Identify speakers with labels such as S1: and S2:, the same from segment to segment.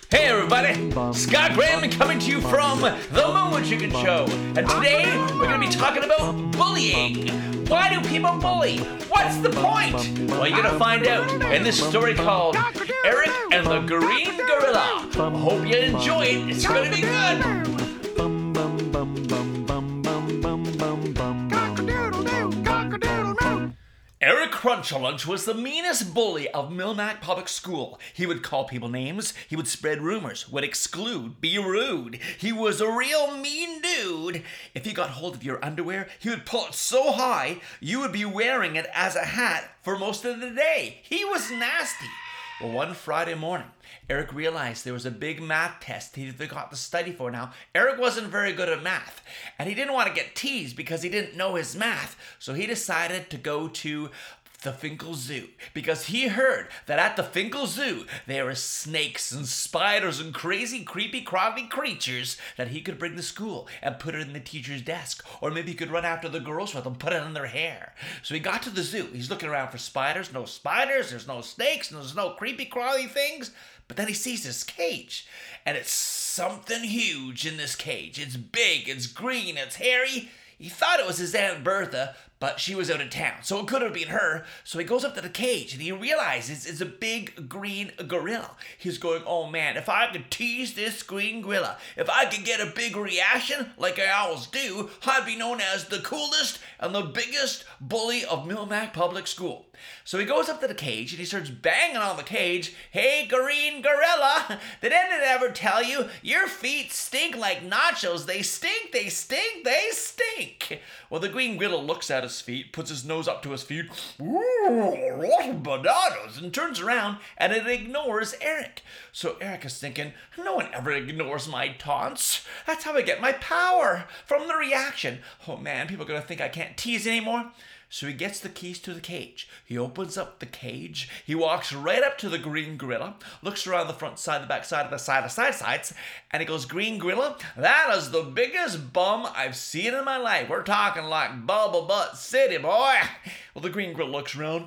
S1: Hey everybody, Scott Graham coming to you from The Momo Chicken Show. And today we're going to be talking about bullying. Why do people bully? What's the point? Well, you're going to find out in this story called Eric and the Green Gorilla. Hope you enjoy it. It's going to be good. Eric Crunchalounge was the meanest bully of Milmac Public School. He would call people names, he would spread rumors, would exclude, be rude. He was a real mean dude. If he got hold of your underwear, he would pull it so high, you would be wearing it as a hat for most of the day. He was nasty. Well, one Friday morning, Eric realized there was a big math test he forgot to study for. Now, Eric wasn't very good at math, and he didn't want to get teased because he didn't know his math, so he decided to go to the Finkel Zoo, because he heard that at the Finkel Zoo there were snakes and spiders and crazy, creepy, crawly creatures that he could bring to school and put it in the teacher's desk, or maybe he could run after the girls with them, put it in their hair. So he got to the zoo. He's looking around for spiders. There's no snakes, and there's no creepy, crawly things. But then he sees this cage, and it's something huge in this cage. It's big, it's green, it's hairy. He thought it was his Aunt Bertha, but she was out of town, so it could have been her. So he goes up to the cage, and he realizes it's a big green gorilla. He's going, oh man, if I could tease this green gorilla, if I could get a big reaction, like I always do, I'd be known as the coolest and the biggest bully of Milmac Public School. So he goes up to the cage, and he starts banging on the cage. Hey, green gorilla, did anyone ever tell you your feet stink like nachos? They stink, they stink, they stink. Well, the green gorilla looks at his feet, puts his nose up to his feet, ooh, rotten bananas, and turns around, and it ignores Eric. So Eric is thinking, no one ever ignores my taunts. That's how I get my power, from the reaction. Oh man, people are going to think I can't tease anymore. So he gets the keys to the cage. He opens up the cage. He walks right up to the green gorilla, looks around the front side, the back side, the sides, and he goes, Green Gorilla, that is the biggest bum I've seen in my life. We're talking like Bubble Butt City, boy. Well, the green gorilla looks around,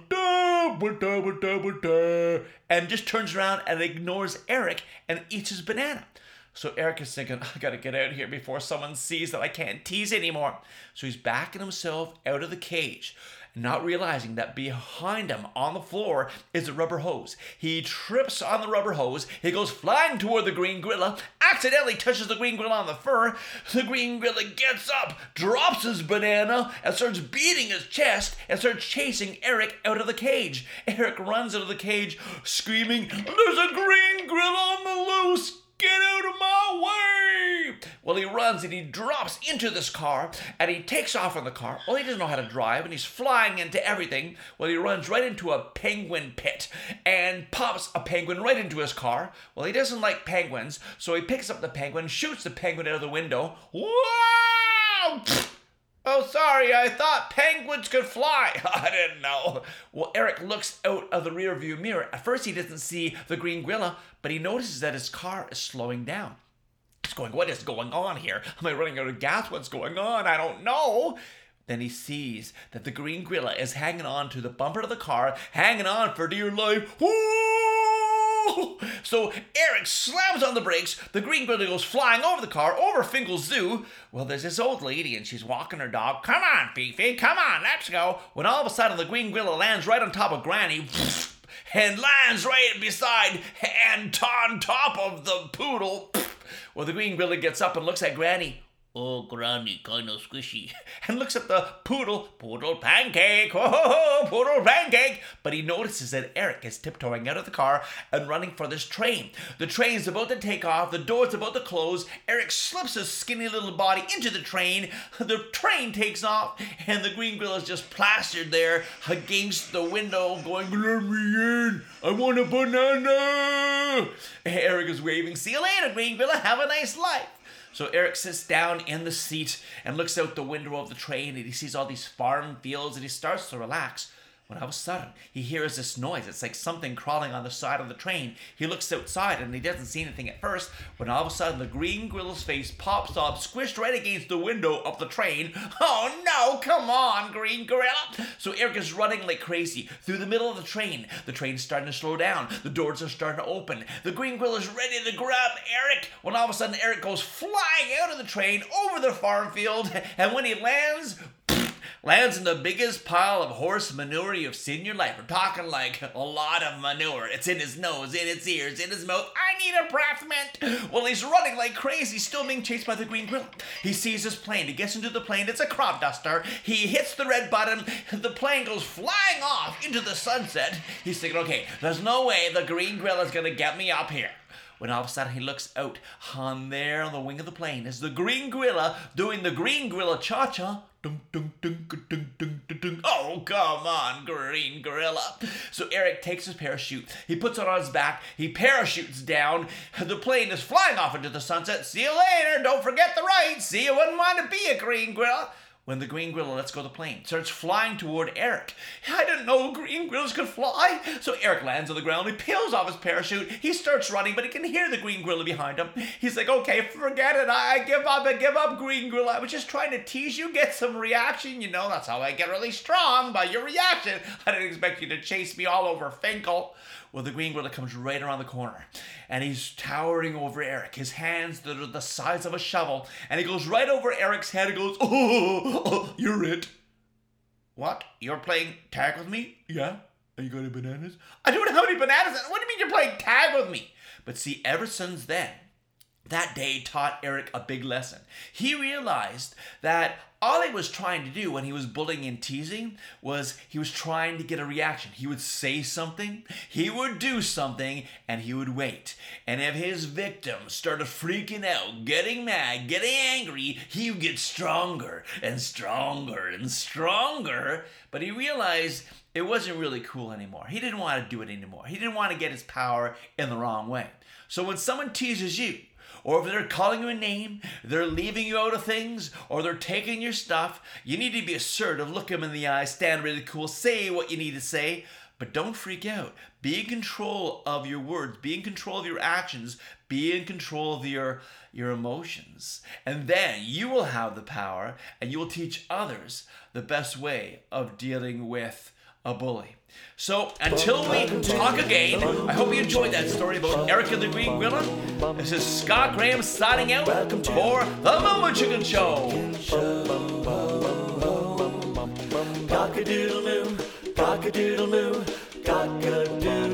S1: and just turns around and ignores Eric and eats his banana. So Eric is thinking, I gotta get out of here before someone sees that I can't tease anymore. So he's backing himself out of the cage, not realizing that behind him on the floor is a rubber hose. He trips on the rubber hose. He goes flying toward the green gorilla, accidentally touches the green gorilla on the fur. The green gorilla gets up, drops his banana, and starts beating his chest and starts chasing Eric out of the cage. Eric runs out of the cage screaming, there's a green gorilla on the loose! Get out of my way! Well, he runs and he drops into this car and he takes off in the car. Well, he doesn't know how to drive and he's flying into everything. Well, he runs right into a penguin pit and pops a penguin right into his car. Well, he doesn't like penguins, so he picks up the penguin, shoots the penguin out of the window. Wow! Oh, sorry, I thought penguins could fly. I didn't know. Well, Eric looks out of the rear view mirror. At first, he doesn't see the green gorilla, but he notices that his car is slowing down. He's going, what is going on here? Am I running out of gas? What's going on? I don't know. Then he sees that the green gorilla is hanging on to the bumper of the car, hanging on for dear life. Woo! So Eric slams on the brakes. The green gorilla goes flying over the car, over Finkel Zoo. Well, there's this old lady, and she's walking her dog. Come on, Fifi, come on, let's go. When all of a sudden, the green gorilla lands right on top of Granny, and lands right beside and on top of the poodle. Well, the green gorilla gets up and looks at Granny. Oh, Granny, kind of squishy. And looks at the poodle pancake. Oh, poodle pancake. But he notices that Eric is tiptoeing out of the car and running for this train. The train's about to take off. The door's about to close. Eric slips his skinny little body into the train. The train takes off, and the green gorilla is just plastered there against the window going, let me in. I want a banana. Eric is waving. See you later, green gorilla. Have a nice life. So Eric sits down in the seat and looks out the window of the train, and he sees all these farm fields, and he starts to relax when all of a sudden he hears this noise. It's like something crawling on the side of the train. He looks outside and he doesn't see anything at first, when all of a sudden the Green Gorilla's face pops up, squished right against the window of the train. Oh no, come on, Green Gorilla. So Eric is running like crazy through the middle of the train. The train's starting to slow down. The doors are starting to open. The Green Gorilla's ready to grab Eric, when all of a sudden Eric goes flying out of the train over the farm field, and when he lands in the biggest pile of horse manure you've seen in your life. We're talking like a lot of manure. It's in his nose, in his ears, in his mouth. I need a breath mint. Well, he's running like crazy, still being chased by the Green Gorilla. He sees his plane. He gets into the plane. It's a crop duster. He hits the red button. The plane goes flying off into the sunset. He's thinking, okay, there's no way the Green Gorilla's going to get me up here. When all of a sudden he looks out, on there on the wing of the plane is the Green Gorilla doing the Green Gorilla cha-cha. Dun, dun, dun, dun, dun, dun, dun, dun. Oh, come on, Green Gorilla. So Eric takes his parachute. He puts it on his back. He parachutes down. The plane is flying off into the sunset. See you later. Don't forget the ride. See, you wouldn't want to be a Green Gorilla. When the Green Gorilla lets go of the plane, starts flying toward Eric. I didn't know Green Gorillas could fly. So Eric lands on the ground. He peels off his parachute. He starts running, but he can hear the Green Gorilla behind him. He's like, okay, forget it. I give up, Green Gorilla. I was just trying to tease you, get some reaction. You know, that's how I get really strong, by your reaction. I didn't expect you to chase me all over Finkel. Well, the Green Gorilla comes right around the corner, and he's towering over Eric. His hands that are the size of a shovel, and he goes right over Eric's head and goes, oh, you're it. What? You're playing tag with me? Yeah. Are you got any bananas? I don't have any bananas. What do you mean you're playing tag with me? But see, ever since then, that day taught Eric a big lesson. He realized that all he was trying to do when he was bullying and teasing was he was trying to get a reaction. He would say something, he would do something, and he would wait. And if his victim started freaking out, getting mad, getting angry, he would get stronger and stronger and stronger. But he realized it wasn't really cool anymore. He didn't want to do it anymore. He didn't want to get his power in the wrong way. So when someone teases you, or if they're calling you a name, they're leaving you out of things, or they're taking your stuff, you need to be assertive, look them in the eye, stand really cool, say what you need to say, but don't freak out. Be in control of your words, be in control of your actions, be in control of your emotions. And then you will have the power, and you will teach others the best way of dealing with a bully. So, until we talk again, I hope you enjoyed that story about Eric and the Green Gorilla. This is Scott Graham signing out for The Momo Chicken Show. Cock-a-doodle-moo, cock-a-doodle-moo, cock-a-doodle.